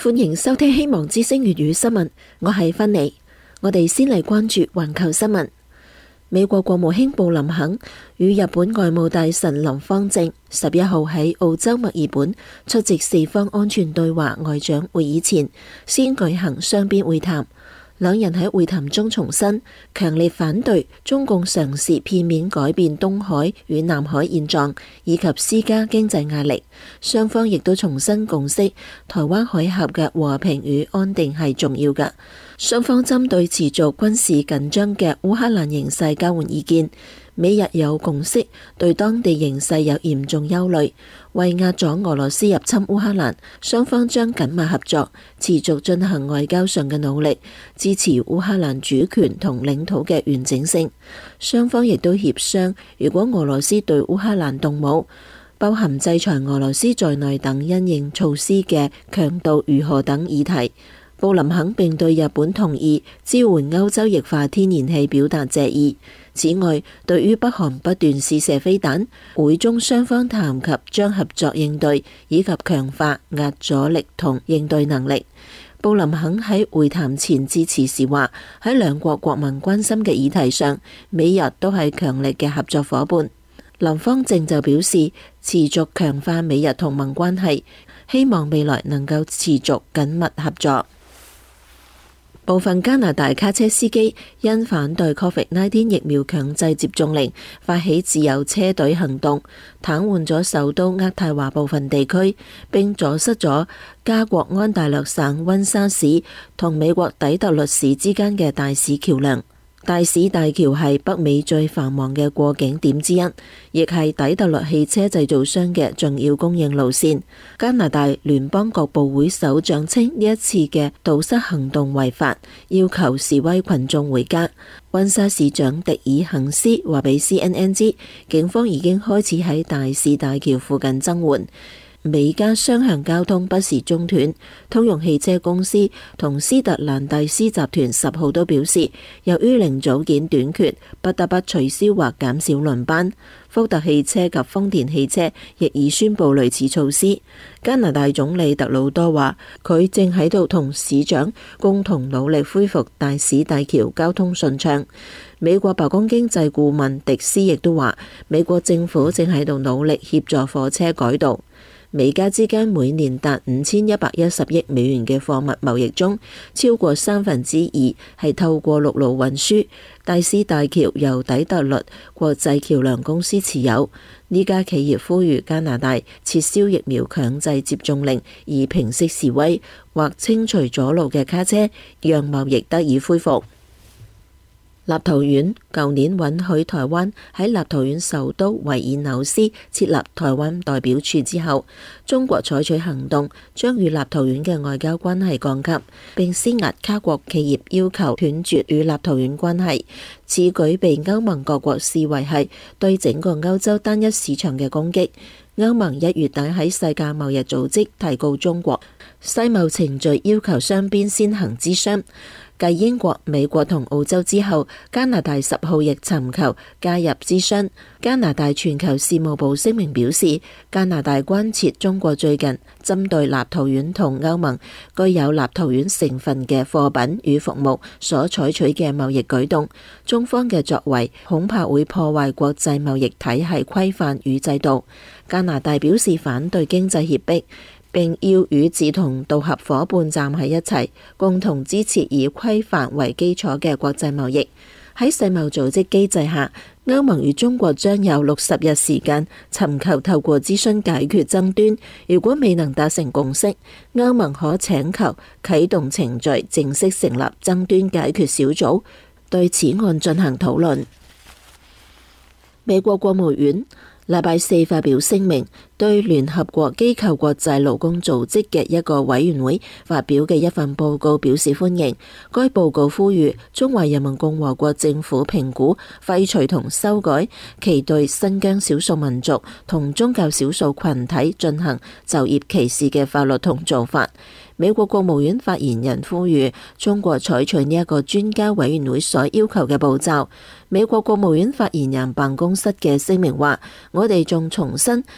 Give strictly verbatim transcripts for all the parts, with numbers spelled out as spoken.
歡迎收聽希望之聲粵語新聞，我係芬妮。我哋先嚟關注環球新聞。美國國務卿布林肯與日本外務大臣林芳正十一號喺澳洲墨爾本出席四方安全對話外長會議前，先舉行雙邊會談。兩人喺會談中重申強烈反對中共嘗試片面改變東海與南海現狀，以及施加經濟壓力。雙方亦都重新共識，台灣海峽嘅和平與安定係重要嘅。雙方針對持續軍事緊張嘅烏克蘭形勢交換意見。美日有共識，對當地形勢有嚴重憂慮。為壓阻俄羅斯入侵烏克蘭，雙方將緊密合作，持續進行外交上嘅努力，支持烏克蘭主權同領土嘅完整性。雙方亦都協商，如果俄羅斯對烏克蘭動武，包含制裁俄羅斯在內等因應措施嘅強度如何等議題。布林肯並對日本同意支援歐洲液化天然氣表達謝意。此外，對於北韓不斷試射飛彈，會中雙方談及將合作應對，以及強化壓阻力同應對能力。布林肯喺會談前致辭時話：喺兩國國民關心嘅議題上，美日都係強力嘅合作夥伴。林芳正就表示，持續強化美日同盟關係，希望未來能夠持續緊密合作。部分加拿大卡車司機因反對 Covid 十九 疫苗強制接種令，發起自由車隊行動，癱瘓咗首都渥太華部分地區，並阻塞咗加國安大略省溫莎市同美國底特律市之間嘅大使橋梁。大使大橋係北美最繁忙嘅過境點之一，亦係底特律汽車製造商嘅重要供應路線。加拿大聯邦各部會首長稱呢一次嘅堵塞行動違法，要求示威群眾回家。溫莎市長迪爾肯斯話俾 C N N 知，警方已經開始喺大使大橋附近增援。美加雙向交通不時中斷，通用汽車公司同斯特蘭蒂斯集團十號都表示，由於零組件短缺，不得不取消或減少輪班。福特汽車及豐田汽車亦已宣布類似措施。加拿大總理特魯多話，佢正喺度同市長共同努力恢復大使大橋交通順暢。美國白宮經濟顧問迪斯亦都話，美國政府正喺度努力協助火車改道。美加之間每年達五千一百一十億美元嘅貨物貿易中，超過三分之二係透過陸路運輸。大使大橋由底特律國際橋梁公司持有。呢家企業呼籲加拿大撤銷疫苗強制接種令，以平息示威或清除阻路嘅卡車，讓貿易得以恢復。立陶宛舊年允許台灣喺立陶宛首都維爾紐斯設立台灣代表處之後，中國採取行動，將與立陶宛嘅外交關係降級，並施壓卡國企業要求斷絕與立陶宛關係。此舉被歐盟各國視為係對整個歐洲單一市場嘅攻擊。歐盟一月底喺世界貿易組織提告中國，世貿程序要求雙邊先行諮商。繼英國、美國同澳洲之後，加拿大十號亦尋求加入諮詢。加拿大全球事務部聲明表示，加拿大關切中國最近針對立陶宛同歐盟具有立陶宛成分嘅貨品與服務所採取嘅貿易舉動，中方嘅作為恐怕會破壞國際貿易體系規範與制度。加拿大表示反對經濟脅迫，並要與志同道合夥伴站喺一齊，共同支持以規範為基礎嘅國際貿易。喺世貿組織機制下，歐盟與中國將有六十日時間尋求透過諮詢解決爭端。如果未能達成共識，歐盟可請求啟動程序，正式成立爭端解決小組，對此案進行討論。美國國務院禮拜四發表聲明，對聯合國機構國際勞工組織嘅一個委員會發表嘅一份報告表示歡迎。該報告呼籲中華人民共和國政府評估廢除同修改其對新疆少數民族同宗教少數群體進行就業歧視嘅法律同做法。美國國務院發言人呼籲中國採取呢一個專家委員會所要求嘅步驟。美國國務院發言人辦公室嘅聲明話：我哋仲重申，我哋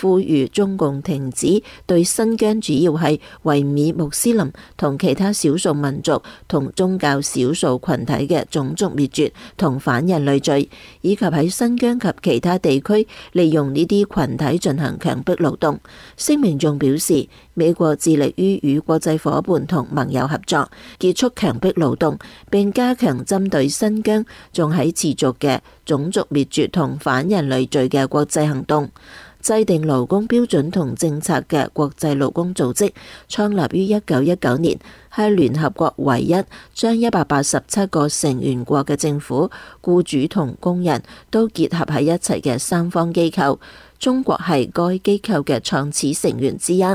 呼籲中共停止對新疆主要係維吾爾穆斯林同其他少數民族同宗教少數群體嘅種族滅絕同反人類罪，以及喺新疆及其他地區利用呢啲群體進行強迫勞動。聲明仲表示，美國致力於與國際夥伴同盟友合作，結束強迫勞動，並加強針對新疆仲喺持續嘅種族滅絕同反人類罪嘅國際行動。制定勞工標準同政策嘅國際勞工組織創立於一九一九年，係聯合國唯一將一百八十七個成員國嘅政府、僱主同工人都結合喺一齊嘅三方機構。中國係該機構嘅創始成員之一。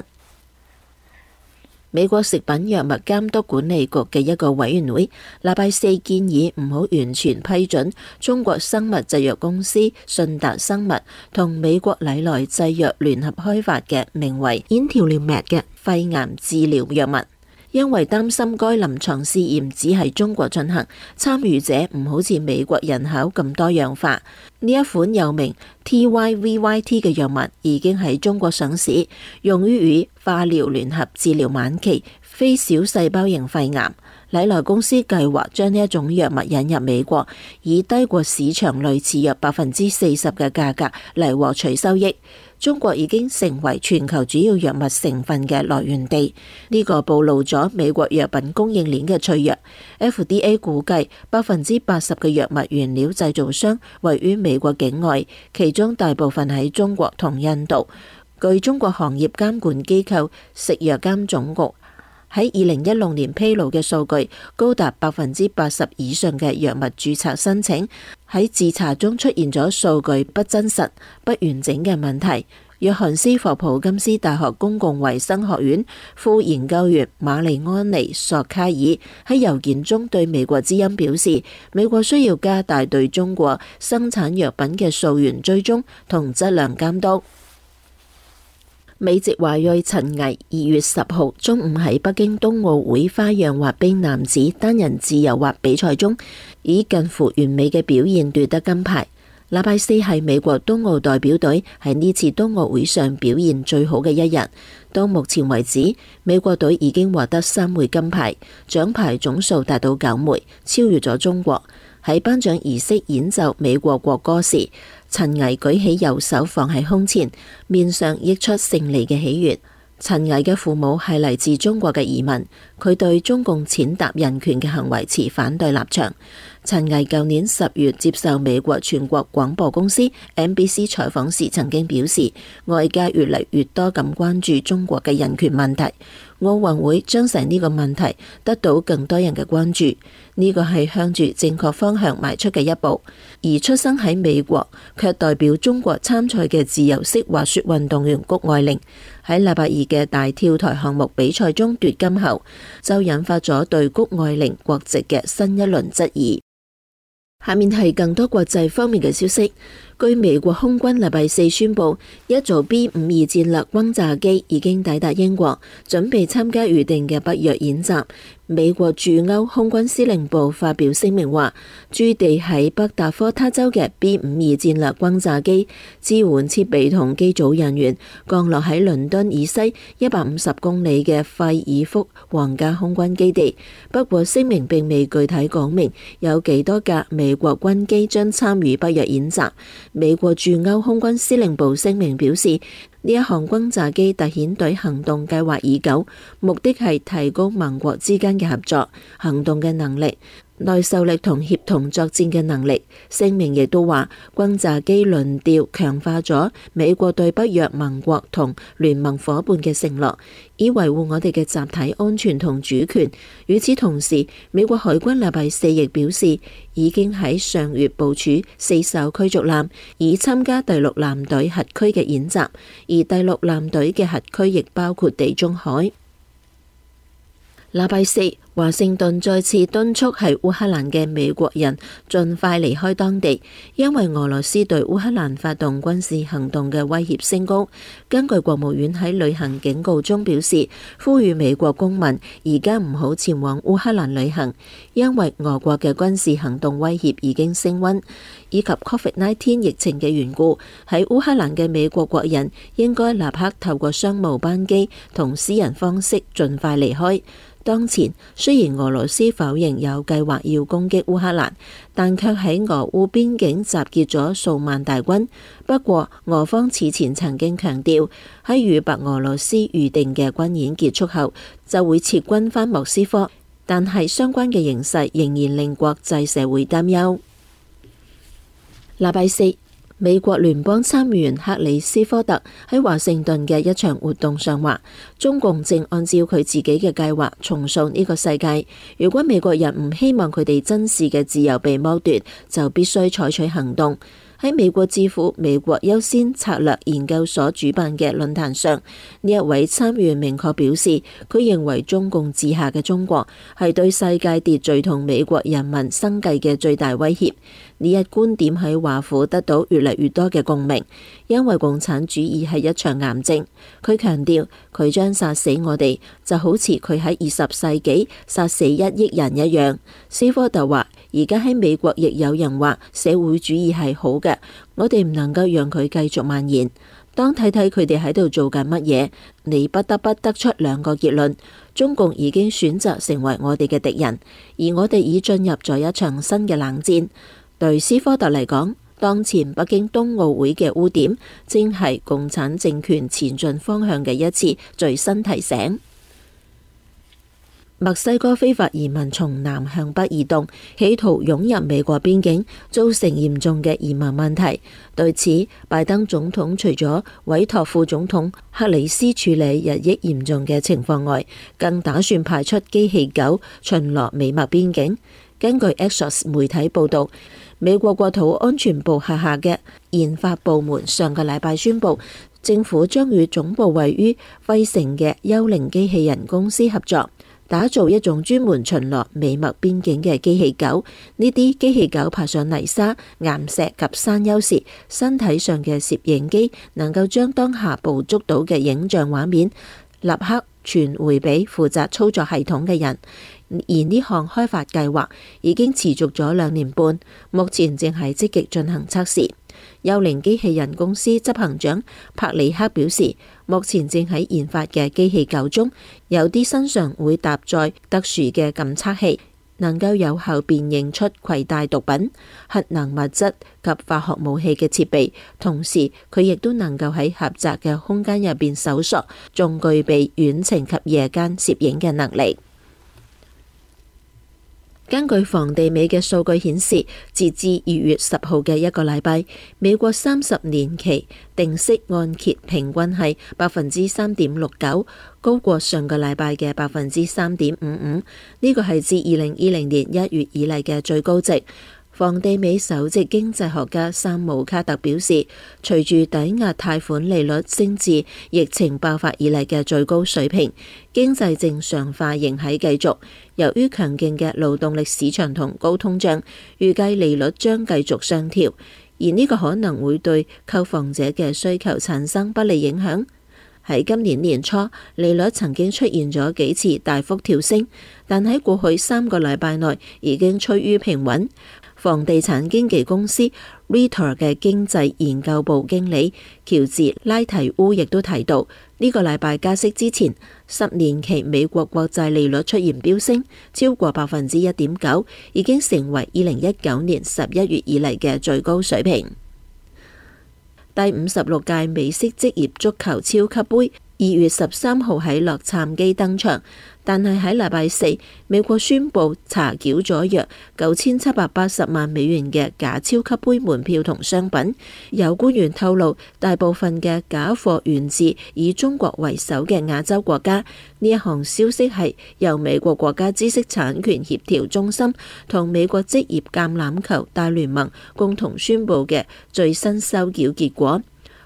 美國食品藥物監督管理局嘅一個委員會禮拜四建議唔好完全批准中國生物製藥公司信達生物同美國禮來製藥聯合開發嘅名為 Intellimed 嘅肺癌治療藥物，因為擔心該臨床試驗只係中國進行，參與者唔好似美國人口咁多樣化。呢一款又名 T Y V Y T 嘅藥物已經喺中國上市，用於與化療聯合治療晚期非小細胞型肺癌。禮來公司計劃將呢一種藥物引入美國，以低過市場類似約百分之四十嘅價格嚟獲取收益。中國已經成為全球主要藥物成分嘅來源地，呢、這個暴露咗美國藥品供應鏈嘅脆弱。F D A 估計百分之八十嘅藥物原料製造商位於美國境外，其中大部分喺中國同印度。據中國行業監管機構食藥監總局喺二零一六年披露嘅數據，高達百分之八十以上嘅藥物註冊申請喺自查中出現咗數據不真實、不完整嘅問題。約翰斯霍普金斯大學公共衛生學院副研究員馬利安尼索卡爾喺郵件中對美國之音表示，美國需要加大對中國生產藥品嘅溯源追蹤同質量監督。美籍華裔陳毅二月十號中午喺北京冬奧會花樣滑冰男子單人自由滑比賽中，以近乎完美嘅表現奪得金牌。禮拜四係美國冬奧代表隊喺呢次冬奧會上表現最好嘅一日。到目前為止，美國隊已經獲得三枚金牌，獎牌總數達到九枚，超越咗中國。喺頒獎儀式演奏美國國歌時，陳毅舉起右手放喺胸前，面上溢出勝利嘅喜悅。陳毅嘅父母係嚟自中國嘅移民，佢對中共踐踏人權嘅行為持反對立場。陳毅舊年十月接受美國全國廣播公司 N B C 採訪時曾經表示，外界越嚟越多咁關注中國嘅人權問題，奧運會將使呢個問題得到更多人嘅關注，呢個係向住正確方向邁出嘅一步。而出生喺美國卻代表中國參賽嘅自由式滑雪運動員谷愛凌喺禮拜二嘅大跳台項目比賽中奪金後，就引發咗對谷愛凌國籍嘅新一輪質疑。下面係更多國際方面嘅消息。據美國空軍禮拜四宣布，一組 B 五二戰略轟炸機已經抵達英國，準備參加預定嘅北約演習。美國駐歐空軍司令部發表聲明話，駐地喺北達科他州嘅 B 五二戰略轟炸機支援設備同機組人員降落喺倫敦以西一百五十公里嘅費爾福皇家空軍基地。不過聲明並未具體講明有幾多架美國軍機將參與北約演習。美國駐歐空軍司令部聲明表示，呢一項轟炸機特遣隊行動計劃已久，目的係提高盟國之間嘅合作、行動嘅能力、耐受力同協同作戰嘅能力。聲明亦都話，轟炸機輪調強化咗美國對北約盟國同聯盟夥伴嘅承諾，以維護我哋嘅集體安全同主權。與此同時，美國海軍禮拜四亦表示，已經喺上月部署四艘驅逐艦，以參加第六艦隊轄區嘅演習，而第六艦隊嘅轄區亦包括地中海。禮拜四， 華盛頓再次敦促喺烏克蘭嘅美國人盡快離開當地，因為俄羅斯對烏克蘭發動軍事行動嘅威脅升高。根據國務院喺旅行警告中表示，呼籲美國公民而家唔好前往烏克蘭旅行，因為俄國嘅軍事行動威脅已經升溫，以及 Covid 十九 疫情嘅緣故，喺烏克蘭嘅美國國人應該立刻透過商務班機同私人方式盡快離開。當前雖然俄羅斯否認有計劃要攻擊烏克蘭，但卻喺俄烏邊境集結咗數萬大軍。不過俄方此前曾經強調，喺與白俄羅斯預定嘅軍演結束後就會撤軍返莫斯科，但係相關嘅形勢仍然令國際社會擔憂。禮拜四，美國聯邦參議員克里斯科特喺華盛頓嘅一場活動上話，中共正按照佢自己嘅計劃重塑呢個世界。如果美國人唔希望佢哋珍視嘅自由被剝奪，就必須採取行動。喺美國智庫美國優先策略研究所主辦嘅論壇上，呢一位參議員明確表示，佢認為中共治下嘅中國係對世界秩序同美國人民生計嘅最大威脅。呢一觀點喺華府得到越嚟越多嘅共鳴，因為共產主義係一場癌症。佢強調，佢將殺死我哋，就好似佢喺二十世紀殺死一億人一樣。斯科特話，而家喺美國亦有人話社會主義係好嘅，我哋唔能夠讓佢繼續蔓延。當睇睇佢哋喺度做緊乜嘢，你不得不得出兩個結論：中共已經選擇成為我哋嘅敵人，而我哋已進入咗一場新嘅冷戰。對斯科特嚟講，當前北京冬奧會嘅污點，正係共產政權前進方向嘅一次最新提醒。墨西哥非法移民從南向北移動，企圖湧入美國邊境，造成嚴重嘅移民問題。對此，拜登總統除咗委託副總統克里斯處理日益嚴重嘅情況外，更打算派出機器狗巡邏美墨邊境。根據 Axios 媒體報道，美國國土安全部轄下嘅研發部門上個禮拜宣布，政府將與總部位於費城嘅幽靈機器人公司合作，打造一種專門巡邏美墨邊境嘅機器狗。呢啲機器狗爬上泥沙、岩石及山丘時，身體上嘅攝影機能夠將當下捕捉到嘅影像畫面立刻傳回俾負責操作系統嘅人。而呢項開發計劃已經持續咗兩年半，目前正係積極進行測試。幽靈機器人公司執行長帕里克表示，目前正喺研發嘅機器狗中，有啲身上會搭載特殊嘅感測器，能夠有效辨認出攜帶毒品、核能物質及化學武器嘅設備。同時，佢亦都能夠喺狹窄嘅空間入邊搜索，仲具備遠程及夜間攝影嘅能力。根據房地美嘅數據顯示，截至二月十號嘅一個禮拜，美國三十年期定息按揭平均係百分之三點六九，高過上個禮拜嘅百分之三點五五。呢個係自二零二零年一月以嚟嘅最高值。房地美首席經濟學家山姆卡特表示，隨住抵押貸款利率升至疫情爆發以嚟嘅最高水平，經濟正常化仍喺繼續。由於強勁嘅勞動力市場同高通脹，預計利率將繼續上調，而呢個可能會對購房者嘅需求產生不利影響。喺今年年初，利率曾經出現咗幾次大幅跳升，但喺過去三個禮拜內已經趨於平穩。房地產經紀公司 Reuters 嘅經濟研究部經理喬治拉提烏亦都提到，呢個禮拜加息之前，十年期美國國債利率出現飆升，超過百分之一點九，已經成為二零一九年十一月以嚟嘅最高水平。第五十六屆美式職業足球超級盃二月十三號喺洛杉磯登場，但係喺禮拜四，美國宣布查繳咗約九千七百八十萬美元嘅假超級盃門票同商品。有官員透露，大部分嘅假貨源自以中國為首嘅亞洲國家。呢一項消息係由美國國家知識產權協調中心同美國職業橄欖球大聯盟共同宣布嘅最新收繳結果。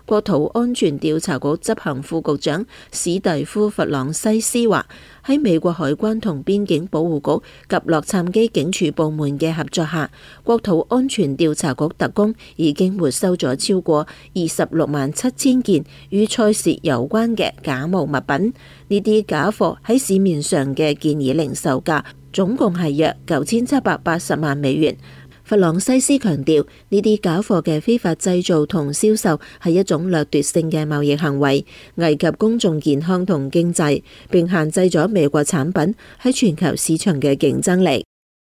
國土安全調查局執行副局長史蒂夫·弗朗西斯話：喺美國海關同邊境保護局及洛杉磯警署部門嘅合作下，國土安全調查局特工已經沒收咗超過二十六萬七千件與賽事有關嘅假冒物品。呢啲假貨喺市面上嘅建議零售價總共係約九千七百八十萬美元。弗朗西斯強調，呢啲假貨嘅非法製造同銷售係一種掠奪性嘅貿易行為，危及公眾健康同經濟，並限制咗美國產品喺全球市場嘅競爭力。